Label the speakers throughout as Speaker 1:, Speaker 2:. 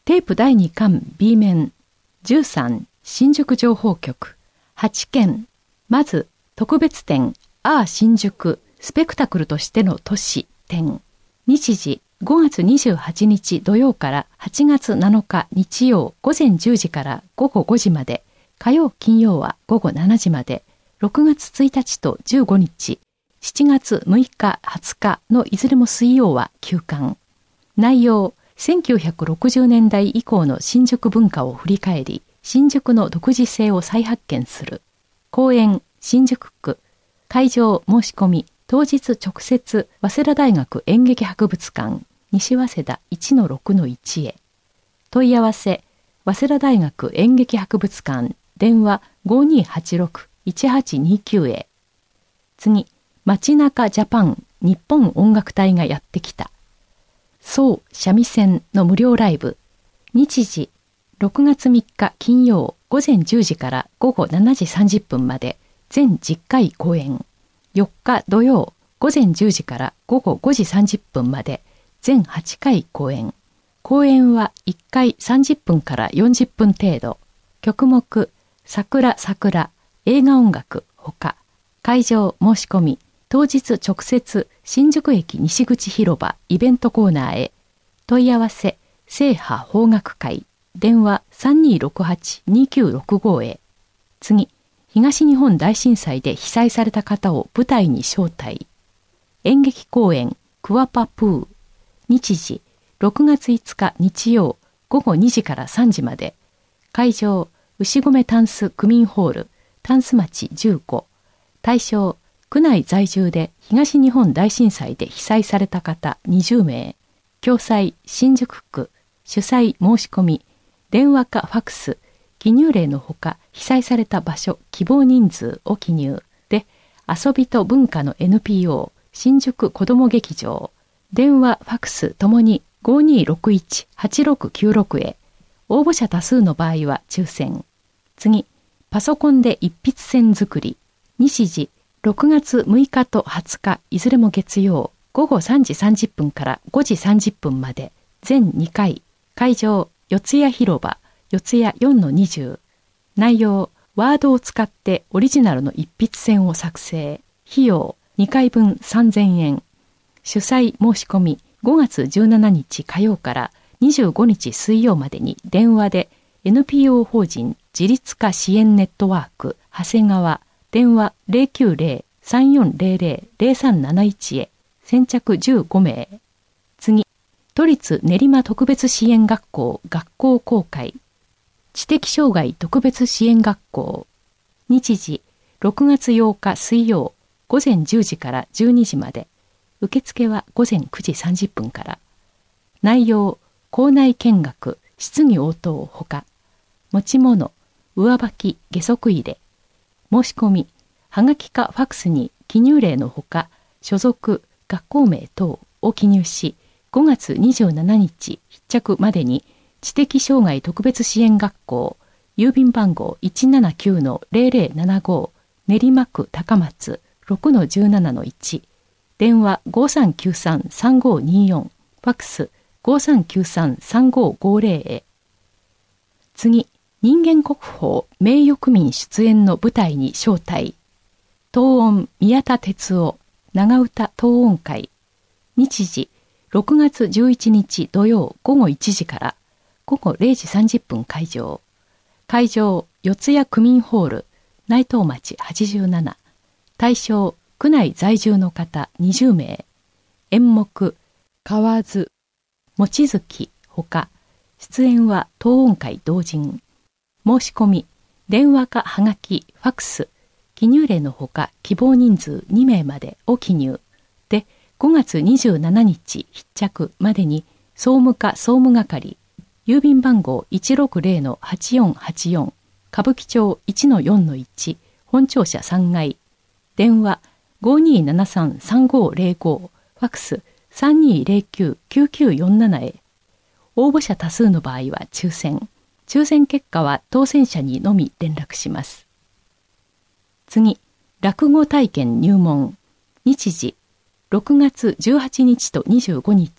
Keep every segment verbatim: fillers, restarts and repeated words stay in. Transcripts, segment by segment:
Speaker 1: テープだいにかん B 面じゅうさん新宿情報局はちけん、まず特別展アー新宿スペクタクルとしての都市展。日時ごがつにじゅうはちにち土曜からはちがつなのか日曜午前じゅうじからごごごじまで、火曜金曜はごごしちじまで、ろくがつついたちとじゅうごにち、しちがつむいかはつかのいずれも水曜は休館。内容、せんきゅうひゃくろくじゅうねんだい以降の新宿文化を振り返り、新宿の独自性を再発見する。公演、新宿区。会場申し込み、当日直接、早稲田大学演劇博物館、西早稲田 いちのろくのいち へ。問い合わせ、早稲田大学演劇博物館、電話ごにーはちろく いちはちにきゅうへ。次、街中ジャパン日本音楽隊がやってきた。そう三味線の無料ライブ。日時、ろくがつみっか金曜午前じゅうじからごごしちじさんじゅっぷんまで全じゅっかい公演。よっか土曜午前じゅうじからごごごじさんじゅっぷんまで全はちかい公演。公演はいっかいさんじゅっぷんからよんじゅっぷん程度。曲目、桜桜、映画音楽ほか。会場申し込み、当日直接新宿駅西口広場イベントコーナーへ。問い合わせ、聖波邦楽会、電話さんにーろくはち にきゅうろくごへ。次、東日本大震災で被災された方を舞台に招待。演劇公演、クワパプー。日時、ろくがついつか日曜ごごにじからさんじまで。会場、牛込タンス区民ホール、タンス町じゅうご。対象、区内在住で東日本大震災で被災された方にじゅうめい。共催新宿区。主催申し込み。電話かファクス。記入例のほか被災された場所、希望人数を記入。で、遊びと文化の エヌピーオー 新宿子ども劇場。電話ファクスともにごにーろくいち はちろくきゅうろくへ。応募者多数の場合は抽選。次、パソコンで一筆箋作り。日時、ろくがつむいかとはつか、いずれも月曜、ごごさんじさんじゅっぷんからごじさんじゅっぷんまで、全にかい。会場、四谷広場、四谷 よんのにじゅう。内容、ワードを使ってオリジナルの一筆箋を作成。費用、にかいぶんさんぜんえん。主催申し込み、ごがつじゅうしちにち火曜からにじゅうごにち水曜までに電話で エヌピーオー 法人自立化支援ネットワーク長谷川電話 ゼロきゅうゼロ さんよんゼロゼロ ゼロさんなないち へ。先着じゅうごめい。次、都立練馬特別支援学校学校公開。知的障害特別支援学校。日時、ろくがつようか水曜、午前じゅうじからじゅうにじまで。受付は午前くじさんじゅっぷんから。内容、校内見学、質疑応答ほか。持ち物、上履き、下足入れ。申し込み、はがきかファクスに記入例のほか、所属、学校名等を記入し、ごがつにじゅうしちにち必着までに、知的障害特別支援学校、郵便番号 いちななきゅうのゼロゼロななご、練馬区高松 ろくのじゅうななのいち、電話ごさんきゅうさん さんごによん、ファクスごさんきゅうさん さんごごゼロへ。次、人間国宝名誉区民出演の舞台に招待。東音宮田哲夫長唄東音会。日時、ろくがつじゅういちにち土曜ごごいちじからごごれいじさんじゅっぷん会場。会場、四谷区民ホール、内藤町はちじゅうなな。対象、区内在住の方にじゅうめい。演目、河津、望月ほか。出演は東音会同人。申し込み、電話かはがき、ファクス、記入例のほか希望人数にめいまでを記入。で、ごがつにじゅうしちにち必着までに総務課総務係、郵便番号 いちろくゼロのはちよんはちよん、歌舞伎町 いちのよんのいち、本庁舎さんがい。電話ごにーななさん さんごゼロご、ファクスさんにーゼロきゅう きゅうきゅうよんななへ。応募者多数の場合は抽選。抽選結果は当選者にのみ連絡します。次、落語体験入門。日時、ろくがつじゅうはちにちとにじゅうごにち、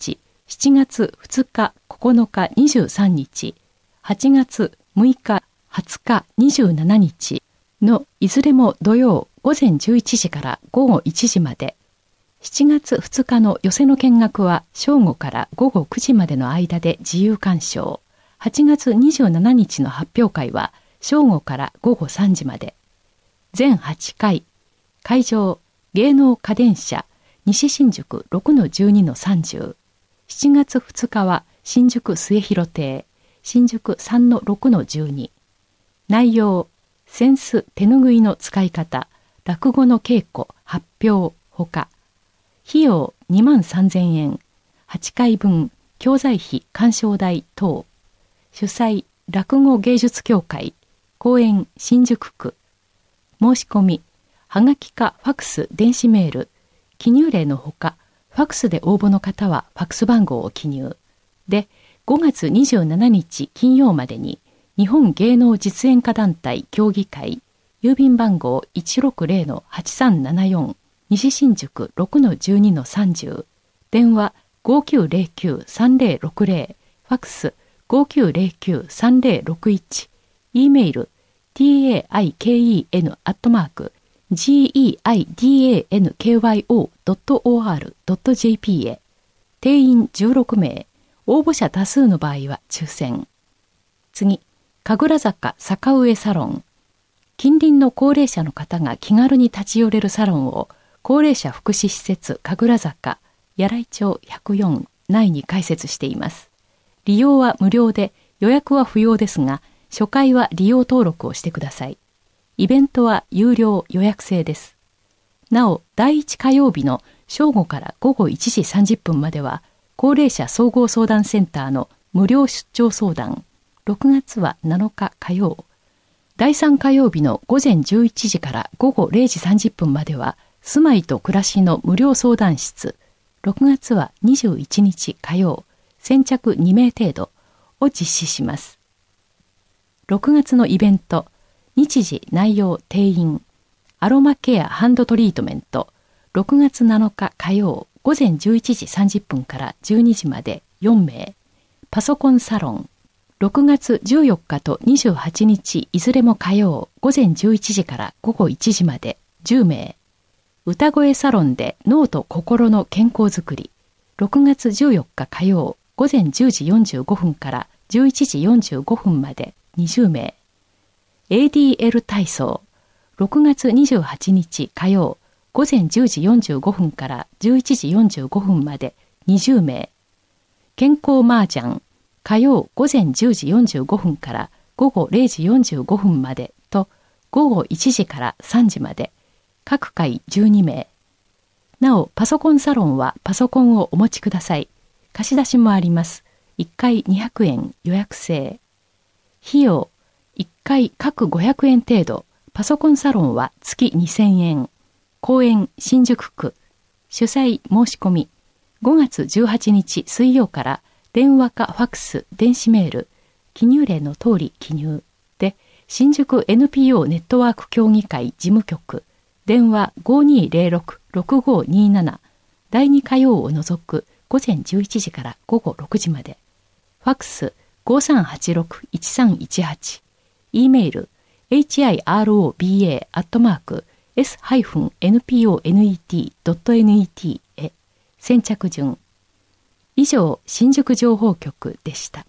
Speaker 1: しちがつふつか、ここのか、にじゅうさんにち、はちがつむいか、はつか、にじゅうしちにちのいずれも土曜ごぜんじゅういちじからごごいちじまで、しちがつふつかの寄席の見学は正午からごごくじまでの間で自由鑑賞。はちがつにじゅうしちにちの発表会は正午からごごさんじまで。全はちかい。会場、芸能家電社、西新宿 ろくのじゅうにのさんじゅう。しちがつふつかは新宿末広亭、新宿 さんのろくのじゅうに。内容、扇子手ぬぐいの使い方、落語の稽古、発表、ほか。費用にまんさんぜんえん。はちかいぶん、教材費、鑑賞代等。主催、落語芸術協会、公園新宿区。申し込み、はがきかファクス、電子メール、記入例のほか、ファクスで応募の方はファクス番号を記入。で、ごがつにじゅうしちにち金曜までに、日本芸能実演家団体協議会、郵便番号 いちろくぜろのはちさんななよん、西新宿 ろくのじゅうにのさんじゅう、電話 ごきゅうぜろきゅうさんぜろろくぜろ、ファクス ごきゅうぜろきゅうさんぜろろくいち、E メール ティーエーアイケーイーエヌ アットマーク ジーイーアイディーエーエヌケーワイオードットオーアールドットジェーピー へ。定員じゅうろくめい、応募者多数の場合は抽選。次、神楽坂坂上サロン。近隣の高齢者の方が気軽に立ち寄れるサロンを高齢者福祉施設神楽坂柳井町ひゃくよん内に開設しています。利用は無料で予約は不要ですが、初回は利用登録をしてください。イベントは有料予約制です。なお、だいいち火曜日の正午からごごいちじさんじゅっぷんまでは、高齢者総合相談センターの無料出張相談、ろくがつはなのか火曜。だいさん火曜日のごぜんじゅういちじからごごれいじさんじゅっぷんまでは、住まいと暮らしの無料相談室、ろくがつはにじゅういちにち火曜、先着にめい程度を実施します。ろくがつのイベント、日時、内容、定員、アロマケアハンドトリートメント、ろくがつなのか火曜、ごぜんじゅういちじさんじゅっぷんからじゅうにじまでよんめい、パソコンサロン、ろくがつじゅうよっかとにじゅうはちにちいずれも火曜、ごぜんじゅういちじからごごいちじまでじゅうめい、歌声サロンで脳と心の健康づくり、ろくがつじゅうよっか火曜、ごぜんじゅうじよんじゅうごふんからじゅういちじよんじゅうごふんまでにじゅうめい、エーディーエル 体操、ろくがつにじゅうはちにち火曜、ごぜんじゅうじよんじゅうごふんからじゅういちじよんじゅうごふんまでにじゅうめい、健康麻雀、火曜ごぜんじゅうじよんじゅうごふんからごごれいじよんじゅうごふんまでとごごいちじからさんじまで、各回じゅうにめい。なお、パソコンサロンはパソコンをお持ちください。貸し出しもあります。いっかいにひゃくえん予約制。費用、いっかい各ごひゃくえん程度、パソコンサロンは月にせんえん。公園新宿区。主催申し込み。ごがつじゅうはちにち水曜から電話かファクス、電子メール、記入例の通り記入で、新宿 エヌピーオー ネットワーク協議会事務局、電話 ごにーぜろろくろくごにーなな、だいに火曜を除くごぜんじゅういちじからごごろくじまで、ファクス ごさんはちろくいちさんいちはち、E メール エイチアイアールオービーエー アットマーク エス エヌピーオーネット ドット ネット へ。先着順。以上、新宿情報局でした。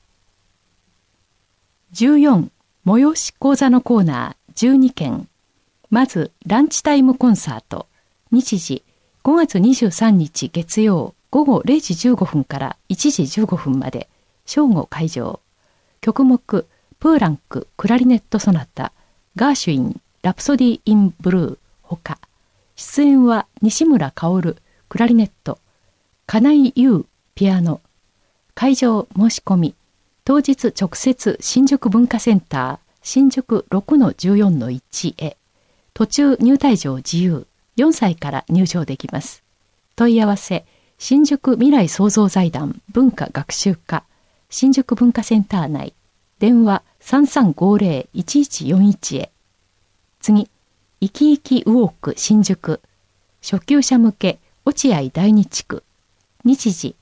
Speaker 1: じゅうよん、催し講座のコーナーじゅうにけん。まず、ランチタイムコンサート。日時、ごがつにじゅうさんにち月曜、ごごれいじじゅうごふんからいちじじゅうごふんまで、正午会場。曲目、プーランク、クラリネットソナタ、ガーシュイン、ラプソディ・イン・ブルー、ほか。出演は西村薫、クラリネット、金井優、ピアノ。会場申し込み。当日直接新宿文化センター、新宿 ろくのじゅうよんのいち へ。途中入退場自由。よんさいから入場できます。問い合わせ、新宿未来創造財団文化学習課、新宿文化センター内。電話 さんさんごぜろいちいちよんいち へ。次、いきいきウォーク新宿。初級者向け、落合第二地区。日時、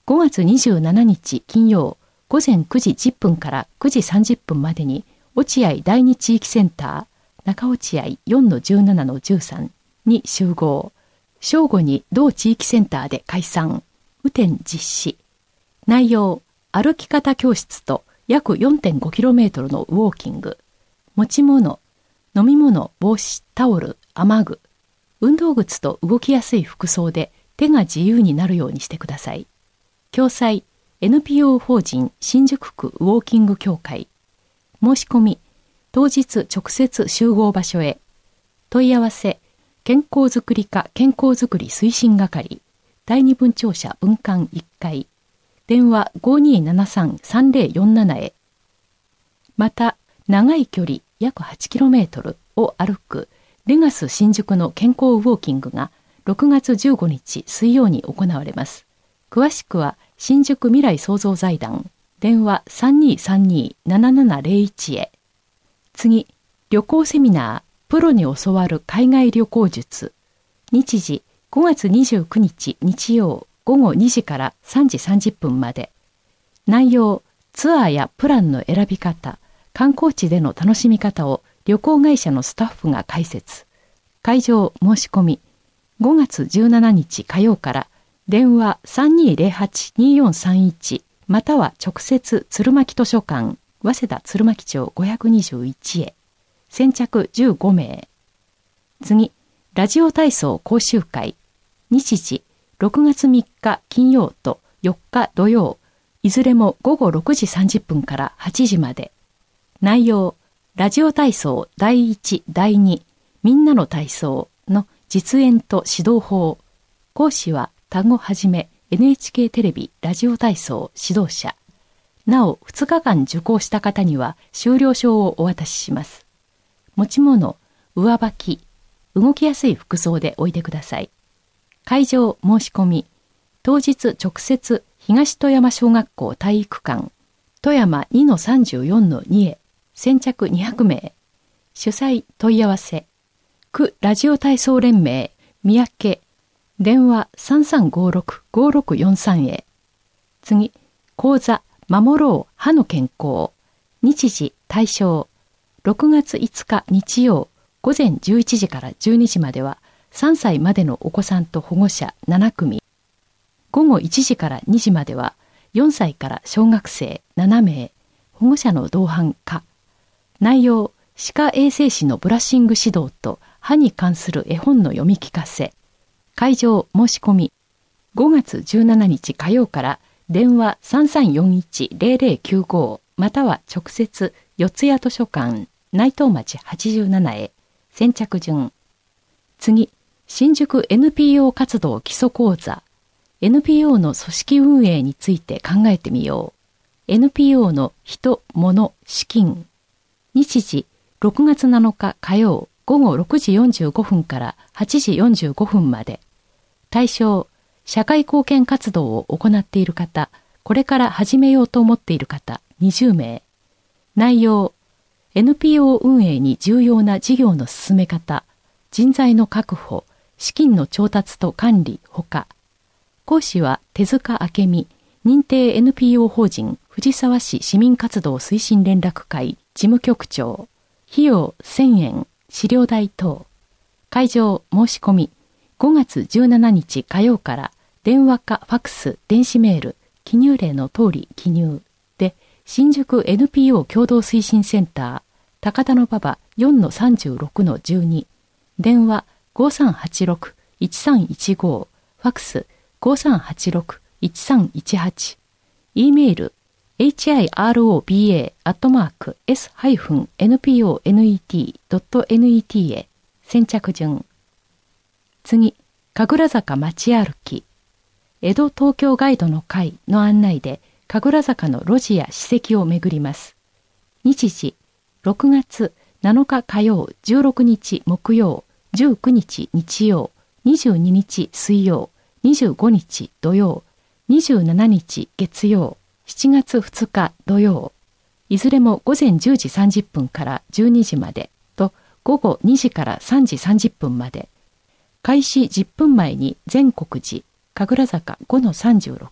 Speaker 1: ごがつにじゅうしちにち金曜ごぜんくじじゅっぷんからくじさんじゅっぷんまでに落合第二地域センター中落合 よんのじゅうななのじゅうさん に集合。正午に同地域センターで解散。雨天実施。内容、歩き方教室と約 よんてんごキロメートル のウォーキング。持ち物、飲み物、帽子、タオル、雨具。運動靴と動きやすい服装で手が自由になるようにしてください。共催 エヌピーオー 法人新宿区ウォーキング協会。申し込み、当日直接集合場所へ。問い合わせ、健康づくり課健康づくり推進係、第二分庁舎分館いっかい。電話 ごにーななさんさんぜろよんなな へ。また、長い距離約 はちキロメートル を歩くレガス新宿の健康ウォーキングがろくがつじゅうごにち水曜に行われます。詳しくは新宿未来創造財団電話 さんにーさんにーななななぜろいち へ。次、旅行セミナープロに教わる海外旅行術。日時ごがつにじゅうくにち日曜ごごにじからさんじさんじゅっぷんまで。内容、ツアーやプランの選び方、観光地での楽しみ方を旅行会社のスタッフが解説。会場申し込み、ごがつじゅうしちにち火曜から電話 さんにーぜろはちにーよんさんいち または直接鶴巻図書館早稲田鶴巻町ごひゃくにじゅういちへ。先着じゅうごめい。次、ラジオ体操講習会。日時ろくがつみっか金曜とよっか土曜、いずれもごごろくじさんじゅっぷんからはちじまで。内容、ラジオ体操だいいち、だいに、みんなの体操の実演と指導法。講師は田子はじめ エヌエイチケー テレビラジオ体操指導者。なお、ふつかかん受講した方には修了証をお渡しします。持ち物、上履き、動きやすい服装でおいでください。会場申し込み、当日直接東富山小学校体育館、富山 にのさんじゅうよんのに へ。先着にひゃくめい。主催問い合わせ。区ラジオ体操連盟三宅。電話 さんさんごろくごろくよんさん へ。次、講座守ろう歯の健康。日時対象。ろくがついつか日曜ごぜんじゅういちじからじゅうにじまではさんさいまでのお子さんと保護者ななくみ。ごごいちじからにじまではよんさいから小学生ななめい。保護者の同伴可。内容、歯科衛生士のブラッシング指導と歯に関する絵本の読み聞かせ。会場申し込み、ごがつじゅうしちにち火曜から電話 さんさんよんいちぜろぜろきゅうご または直接四谷図書館内藤町はちじゅうななへ。先着順。次、新宿 エヌピーオー 活動基礎講座。エヌピーオー の組織運営について考えてみよう。エヌピーオー の人、物、資金。日時、ろくがつなのか火曜ごごろくじよんじゅうごふんからはちじよんじゅうごふんまで。対象、社会貢献活動を行っている方、これから始めようと思っている方にじゅうめい。内容、エヌピーオー 運営に重要な事業の進め方、人材の確保、資金の調達と管理ほか。講師は手塚明美、認定 エヌピーオー 法人藤沢市市民活動推進連絡会事務局長。費用せんえん、資料代等。会場申し込み、ごがつじゅうしちにち火曜から電話かファクス、電子メール、記入例の通り記入で、新宿 エヌピーオー 共同推進センター、高田馬場 よんのさんじゅうろくのじゅうに、電話ごさんはちろくいちさんいちご、ファクスごさんはちろくいちさんいちはち、e メール エイチアイアールオービーエー アットマーク エス エヌピーオーネット ドット ネット へ。先着順。次、神楽坂街歩き。江戸東京ガイドの会の案内で神楽坂の路地や史跡を巡ります。日時、ろくがつなのか火曜、じゅうろくにち木曜、じゅうくにち日曜、にじゅうににち水曜、にじゅうごにち土曜、にじゅうしちにち月曜、しちがつふつか土曜、いずれもごぜんじゅうじさんじゅっぷんからじゅうにじまでとごごにじからさんじさんじゅっぷんまで。開始じゅっぷんまえに全国寺、神楽坂 ごのさんじゅうろく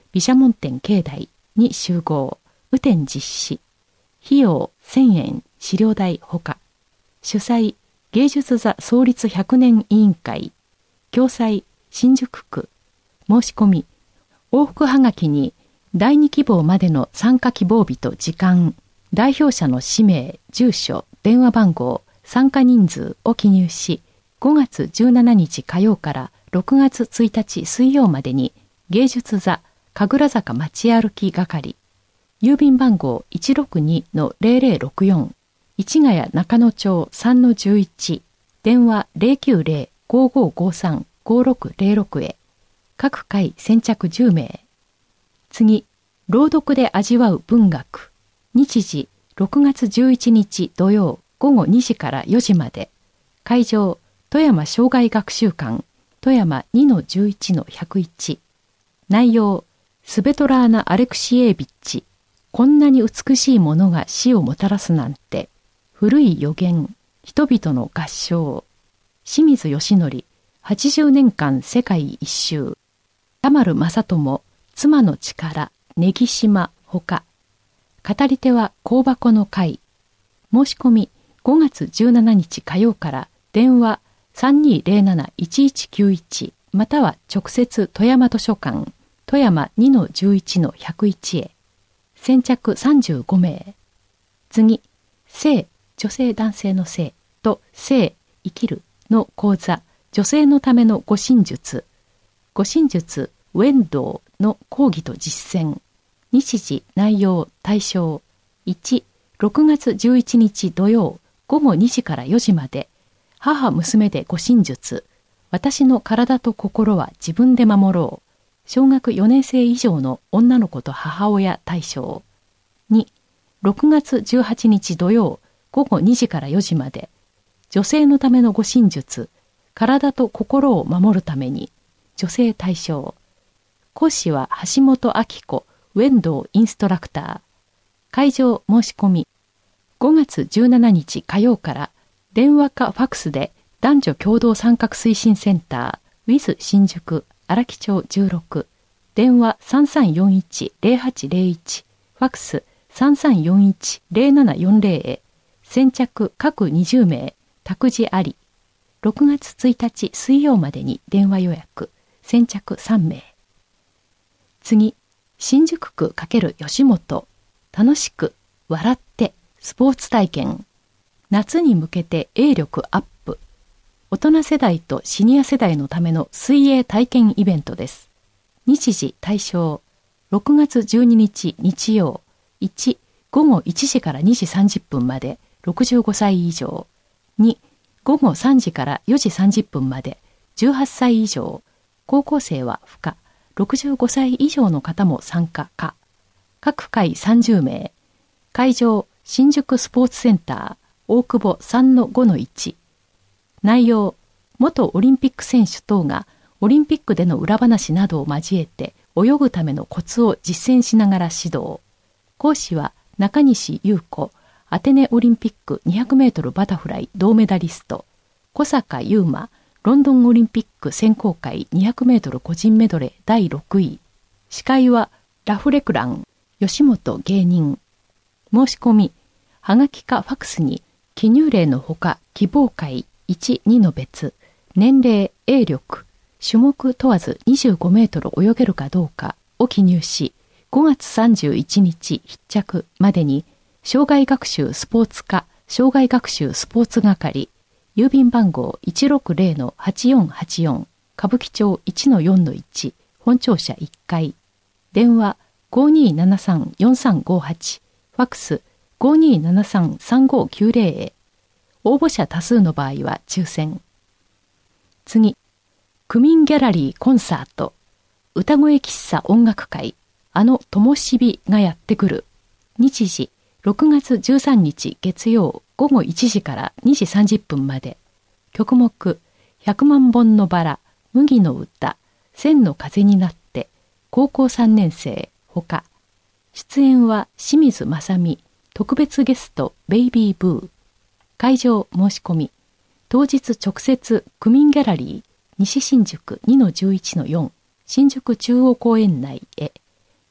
Speaker 1: 毘沙門天境内に集合、雨天実施。費用せんえん、資料代ほか。主催、芸術座創立ひゃくねん委員会。共催、新宿区。申し込み。往復はがきに、だいに希望までの参加希望日と時間、代表者の氏名、住所、電話番号、参加人数を記入し、ごがつじゅうしちにち火曜からろくがつついたち水曜までに芸術座神楽坂街歩き係、郵便番号 いちろくにのぜろぜろろくよん、市ヶ谷中野町 さんのじゅういち、電話 ゼロきゅうゼロ ごーごーごーさん ごーろくゼロろく へ。各回先着じゅうめい。次、朗読で味わう文学。日時ろくがつじゅういちにち土曜ごごにじからよじまで。会場、富山生涯学習館、富山 にのじゅういちのひゃくいち。内容、スベトラーナ・アレクシエービッチ。こんなに美しいものが死をもたらすなんて。古い予言、人々の合唱。清水義則、はちじゅうねんかん世界一周。田丸正智、妻の力、根木島ほか。語り手は香箱の会。申し込みごがつじゅうしちにち火曜から電話 さんにーぜろなな いちいちきゅういち または直接富山図書館富山 にのじゅういちのひゃくいち へ。先着さんじゅうごめい。次、生、女性男性の生と生、生きるの講座、女性のための護身術。護身術、ウェンドーの講義と実践。日時、内容、対象。いち、ろくがつじゅういちにち土曜ごごにじからよじまで。母娘で護身術。私の体と心は自分で守ろう。小学よねんせい以上の女の子と母親対象。に、ろくがつじゅうはちにち土曜ごごにじからよじまで。女性のための護身術。体と心を守るために。女性対象。講師は橋本明子、ウェンドーインストラクター。会場申し込み。ごがつじゅうしちにち火曜から電話かファクスで男女共同参画推進センター ウィズ 新宿荒木町じゅうろく、電話 さんさんよんいちゼロはちゼロいち、ファクス さんさんよんいちゼロななよんゼロ へ。先着各にじゅうめい、託児あり。ろくがつついたち水曜までに電話予約。先着さんめい。次、新宿区×吉本。楽しく、笑って、スポーツ体験。夏に向けて泳力アップ。大人世代とシニア世代のための水泳体験イベントです。日時対象。ろくがつじゅうににち日曜。いち、ごごいちじからにじさんじゅっぷんまでろくじゅうごさい以上。に、ごごさんじからよじさんじゅっぷんまでじゅうはっさい以上。高校生は不可。ろくじゅうごさい以上の方も参加可。各回さんじゅうめい。会場、新宿スポーツセンター、大久保 さんのごのいち。内容、元オリンピック選手等がオリンピックでの裏話などを交えて泳ぐためのコツを実践しながら指導。講師は中西優子、アテネオリンピックにひゃくメートルバタフライ銅メダリスト、小坂優馬、ロンドンオリンピック選考会にひゃくメートル個人メドレーだいろくい。司会はラフレクラン、吉本芸人。申し込み、はがきかファクスに記入例のほか希望会いち、にの別、年齢、泳力、種目問わずにじゅうごメートル泳げるかどうかを記入し、ごがつさんじゅういちにち必着までに、障害学習スポーツ課、障害学習スポーツ係、郵便番号 いちろくゼロのはちよんはちよん、歌舞伎町 いちのよんのいち、本庁舎いっかい、電話 ごーにーななさんよんさんごはち、ファクス ごーにーななさんさんごきゅうゼロ へ。応募者多数の場合は抽選。次、区民ギャラリーコンサート、歌声喫茶音楽会、あのともしびがやってくる。日時、ろくがつじゅうさんにち月曜ごごいちじからにじさんじゅっぷんまで。曲目、ひゃくまんぼんのバラ、麦の歌、千の風になって、高校さんねんせい、ほか。出演は清水正美、特別ゲストベイビーブー。会場申し込み。当日直接区民ギャラリー西新宿 にのじゅういちのよん 新宿中央公園内へ。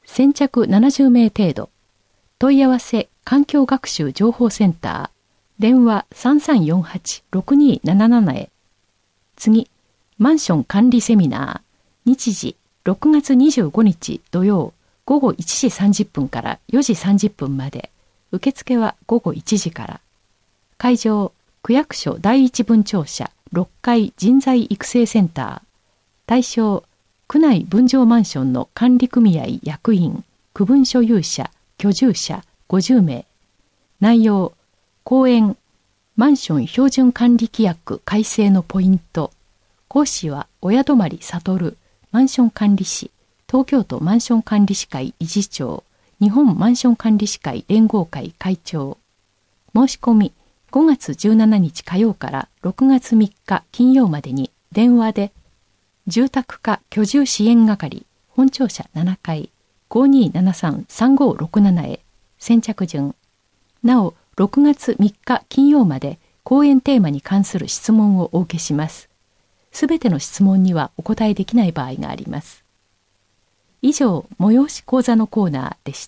Speaker 1: 先着ななじゅうめい程度。問い合わせ環境学習情報センター。電話 さんさんよんはちろくにーなななな へ。次、マンション管理セミナー。日時ろくがつにじゅうごにち土曜午後いちじさんじゅっぷんからよじさんじゅっぷんまで。受付は午後いちじから。会場、区役所第一分庁舎ろっかい人材育成センター。対象、区内分譲マンションの管理組合役員、区分所有者、居住者ごじゅうめい。内容、講演、マンション標準管理規約改正のポイント。講師は親泊悟、マンション管理士、東京都マンション管理士会理事長、日本マンション管理士会連合会会長。申し込み、ごがつじゅうしちにち火曜からろくがつみっか金曜までに電話で、住宅課居住支援係、本庁舎ななかい、ごにーななさんさんごろくなな へ、先着順。なお、ろくがつみっか金曜まで講演テーマに関する質問をお受けします。すべての質問にはお答えできない場合があります。以上、催し講座のコーナーでした。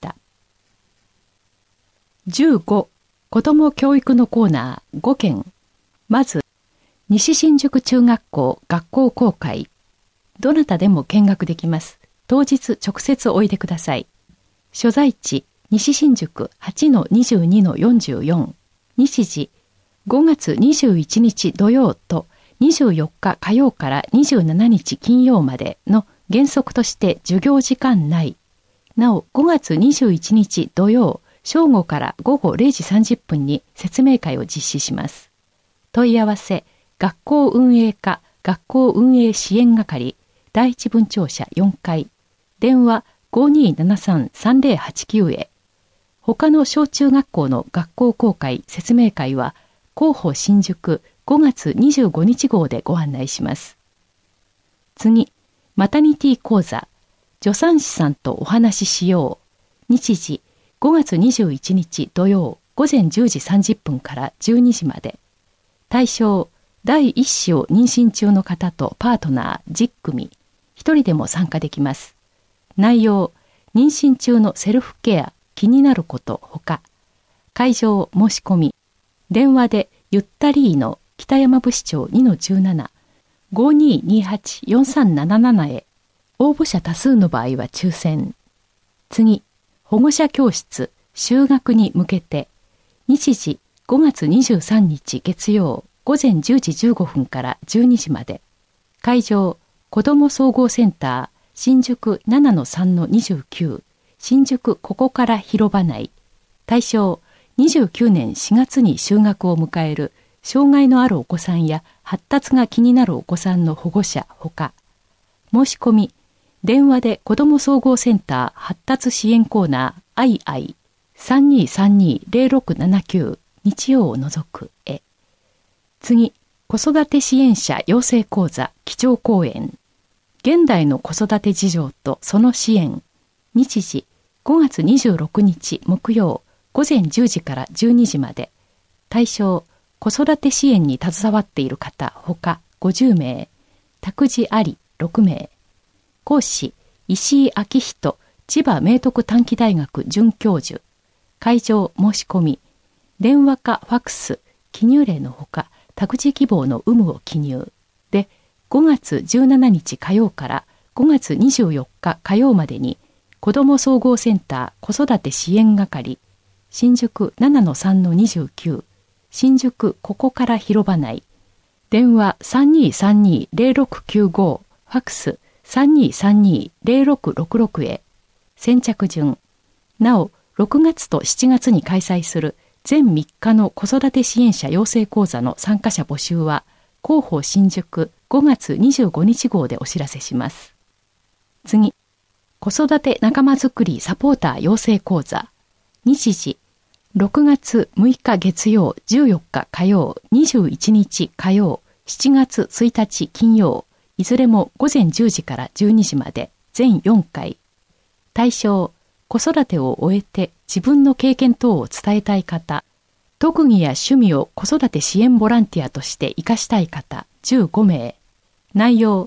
Speaker 1: じゅうご、子ども教育のコーナーごけん。まず、西新宿中学校学校公開。どなたでも見学できます。当日直接おいでください。所在地、西新宿 はちのにじゅうにのよんじゅうよん。日時、ごがつにじゅういちにち土曜とにじゅうよっか火曜からにじゅうしちにち金曜までの原則として授業時間内。なお、ごがつにじゅういちにち土曜、正午から午後れいじさんじゅっぷんに説明会を実施します。問い合わせ、学校運営課学校運営支援係、第一分庁舎よんかい。電話 ごにーななさんさんぜろはちきゅう へ。他の小中学校の学校公開説明会は広報新宿ごがつにじゅうごにち号でご案内します。次、マタニティ講座、助産師さんとお話ししよう。日時、ごがつにじゅういちにち土曜午前じゅうじさんじゅっぷんからじゅうにじまで。対象、第一子を妊娠中の方とパートナーじゅっくみ、ひとりでも参加できます。内容、妊娠中のセルフケア、気になることほか。会場申し込み。電話でゆったりーの北山部市長 にのじゅうなな、ごにーにーはちよんさんななな へ。応募者多数の場合は抽選。次、保護者教室、就学に向けて。日時、ごがつにじゅうさんにち月曜、午前じゅうじじゅうごふんからじゅうにじまで。会場、子ども総合センター、新宿 ななのさんのにじゅうきゅう、新宿ここから広場内。対象、にじゅうきゅうねんしがつに就学を迎える障害のあるお子さんや発達が気になるお子さんの保護者ほか。申し込み、電話で子ども総合センター発達支援コーナー アイアイ さんにーさんにーぜろろくななきゅう 日曜を除くへ。次、子育て支援者養成講座基調講演。現代の子育て事情とその支援。日時、ごがつにじゅうろくにち木曜、午前じゅうじからじゅうにじまで。対象、子育て支援に携わっている方ほかごじゅうめい。託児ありろくめい。講師、石井明人、千葉明徳短期大学准教授。会場申し込み。電話かファクス、記入例のほか、託児希望の有無を記入。で、ごがつじゅうしちにち火曜からごがつにじゅうよっか火曜までに、子ども総合センター子育て支援係、新宿 ななのさんのにじゅうきゅう、新宿ここから広場内。電話 さんにーさんにーぜろろくきゅうご、ファクス さんにーさんにーぜろろくろくろく へ。先着順。なお、ろくがつとしちがつに開催する全みっかの子育て支援者養成講座の参加者募集は、広報新宿ごがつにじゅうごにち号でお知らせします。次、子育て仲間づくりサポーター養成講座。日時、ろくがつむいか月曜、じゅうよっか火曜、にじゅういちにち火曜、しちがつついたち金曜、いずれも午前じゅうじからじゅうにじまで、全よんかい。対象、子育てを終えて自分の経験等を伝えたい方、特技や趣味を子育て支援ボランティアとして活かしたい方じゅうごめい。内容、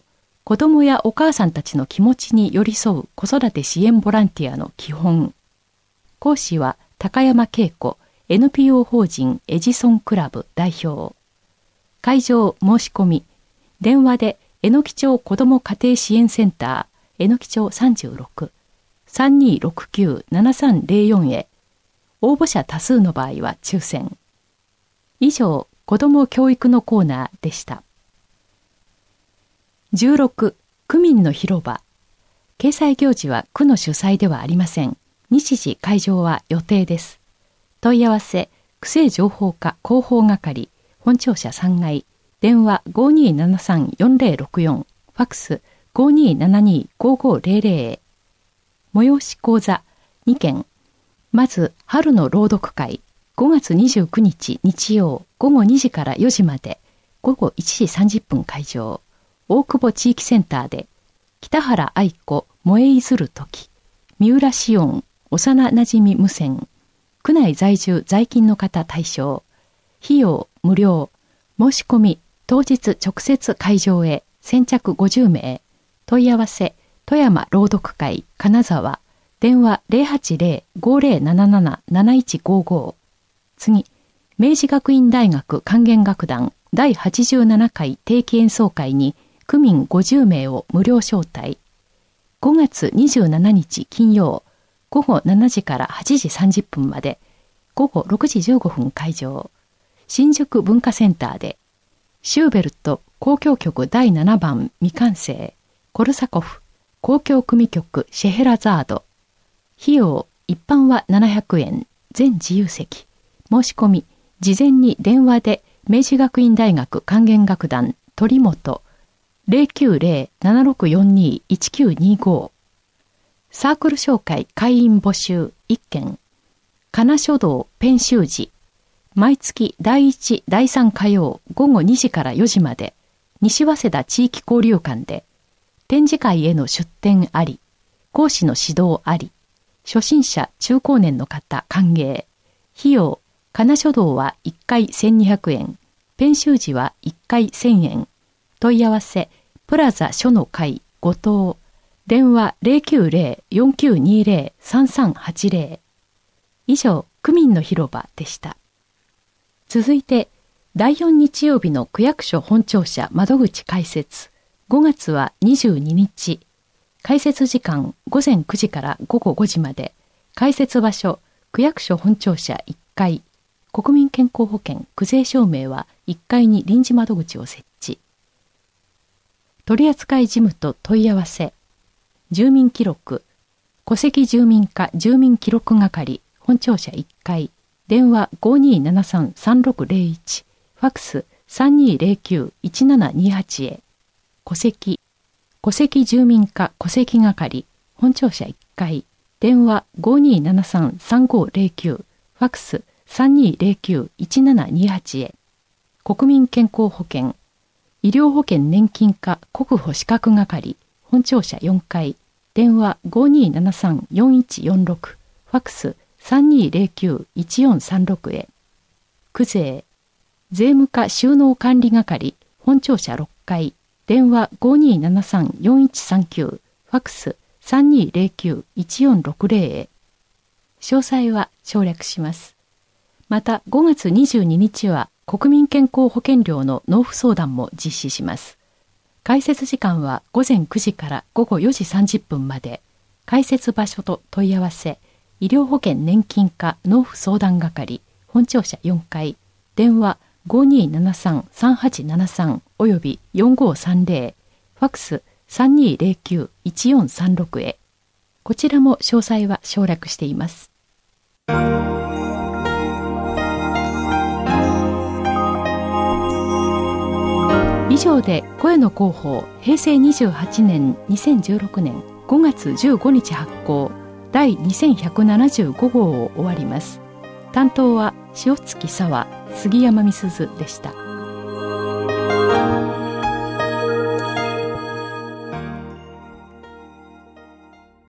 Speaker 1: 子どもやお母さんたちの気持ちに寄り添う子育て支援ボランティアの基本。講師は高山恵子、エヌピーオー 法人エジソンクラブ代表。会場申し込み、電話でえのき町子ども家庭支援センター、えのき町さんじゅうろく、さんにーろくきゅうななさんぜろよん へ。応募者多数の場合は抽選。以上、子ども教育のコーナーでした。じゅうろく、区民の広場。掲載行事は区の主催ではありません。日時会場は予定です。問い合わせ、区政情報課広報係、本庁舎さんがい、電話 ごーにーななさんよんぜろろくよん、ファックス ごーにーななにーごーごーぜろぜろ へ。催し講座にけん。まず、春の朗読会、ごがつにじゅうくにち日曜ごごにじからよじまで、ごごいちじさんじゅっぷん会場、大久保地域センターで、北原愛子燃えいずる時、三浦紫音幼なじみ無線、区内在住在勤の方対象、費用無料、申し込み当日直接会場へ先着ごじゅうめい、問い合わせ富山朗読会金沢、電話 ゼロはちゼロ ごーゼロなななな なないちごーごー。次、明治学院大学管弦楽団だいはちじゅうななかい定期演奏会に区民ごじゅうめいを無料招待。ごがつにじゅうしちにち金曜、ごごしちじからはちじさんじゅっぷんまで、ごごろくじじゅうごふん会場、新宿文化センターで、シューベルト交響曲だいななばん未完成、コルサコフ交響組曲シェヘラザード。費用、一般はななひゃくえん、全自由席。申し込み、事前に電話で明治学院大学管弦楽団鳥本 ゼロきゅうゼロ ななろくよんに いちきゅうにご。サークル紹介会員募集いっけん。金書道ペン習字。毎月だいいち、だいさん火曜ごごにじからよじまで、西早稲田地域交流館で、展示会への出展あり、講師の指導あり、初心者中高年の方歓迎。費用、金書道はいっかいせんにひゃくえん、ペン習字はいっかいせんえん。問い合わせ、プラザ書の会後藤、電話 ゼロきゅうゼロ よんきゅうにゼロ さんさんはちゼロ。以上、区民の広場でした。続いて、だいよん日曜日の区役所本庁舎窓口開設。ごがつはにじゅうににち。開設時間ごぜんくじからごごごじまで。開設場所、区役所本庁舎いっかい。国民健康保険区税証明はいっかいに臨時窓口を設置。取扱事務と問い合わせ。住民記録。戸籍住民課住民記録係本庁舎いっかい。電話 ごーにーななさん さんろくゼロいち。ファックス さんにーゼロきゅう いちななにはち へ。戸籍。戸籍住民課戸籍係本庁舎いっかい。電話 ごーにーななさん さんごゼロきゅう。ファックス さんにーゼロきゅう いちななにはち へ。国民健康保険。医療保険年金課国保資格係本庁舎よんかい。電話 ごーにーななさん よんいちよんろく。ファックス さんにーゼロきゅう いちよんさんろく へ。区税。税務課収納管理係本庁舎ろっかい。電話 ごーにーななさん よんいちさんきゅう。ファックス さんにーゼロきゅう いちよんろくゼロ へ。詳細は省略します。またごがつにじゅうににちは国民健康保険料の納付相談も実施します。開設時間はごぜんくじからごごよじさんじゅっぷんまで。開設場所と問い合わせ、医療保険年金課納付相談係本庁舎よんかい。電話 ごーにーななさん さんはちななさん およびよんごーさんゼロ。ファックス さんにーゼロきゅう いちよんさんろく へ。こちらも詳細は省略しています。以上で声の広報へいせいにじゅうはちねんにせんじゅうろくねんごがつじゅうごにち発行だいにせんひゃくななじゅうごごうを終わります。担当は塩月沙和、杉山美鈴でした。